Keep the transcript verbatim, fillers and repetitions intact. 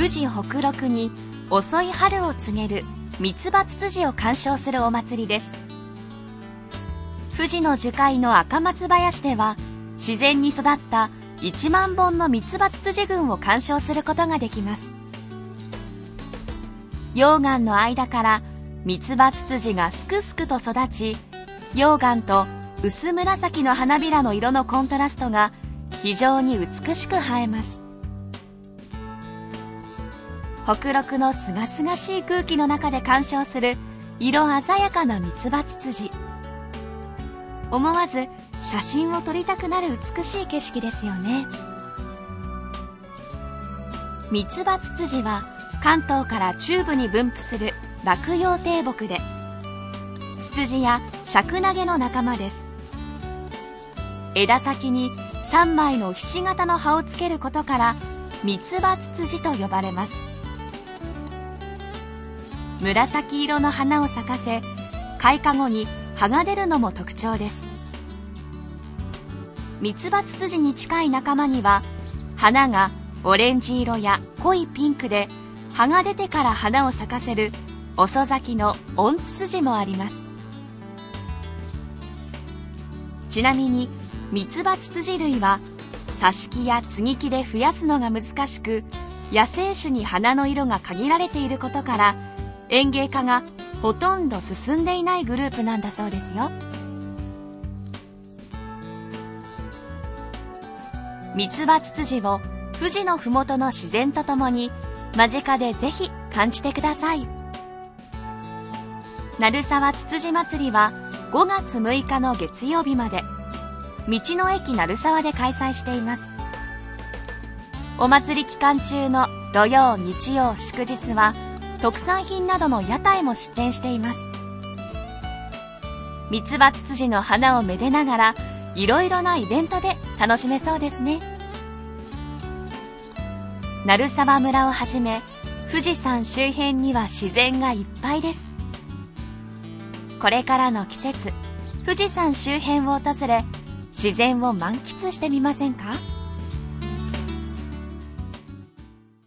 富士北麓に遅い春を告げる三つ葉つつじを鑑賞するお祭りです。富士の樹海の赤松林では、自然に育ったいちまんぼんの三つ葉つつじ群を鑑賞することができます。溶岩の間から三つ葉つつじがすくすくと育ち、溶岩と薄紫の花びらの色のコントラストが非常に美しく映えます。北陸のすがすがしい空気の中で鑑賞する色鮮やかな三つ葉つつじ。思わず写真を撮りたくなる美しい景色ですよね。三つ葉つつじは関東から中部に分布する落葉低木で、ツツジやシャクナゲの仲間です。枝先にさんまいのひし形の葉をつけることから三つ葉つつじと呼ばれます。紫色の花を咲かせ、開花後に葉が出るのも特徴です。三つ葉つつじに近い仲間には、花がオレンジ色や濃いピンクで葉が出てから花を咲かせる遅咲きの温つつじもあります。ちなみに三つ葉つつじ類は挿し木や接ぎ木で増やすのが難しく、野生種に花の色が限られていることから、園芸化がほとんど進んでいないグループなんだそうですよ。三つ葉つつじを富士のふもとの自然とともに間近でぜひ感じてください。鳴沢つつじ祭りはごがつむいかの月曜日まで道の駅鳴沢で開催しています。お祭り期間中の土曜、日曜、祝日は特産品などの屋台も出店しています。三つ葉つつじの花をめでながらいろいろなイベントで楽しめそうですね。鳴沢村をはじめ富士山周辺には自然がいっぱいです。これからの季節、富士山周辺を訪れ自然を満喫してみませんか？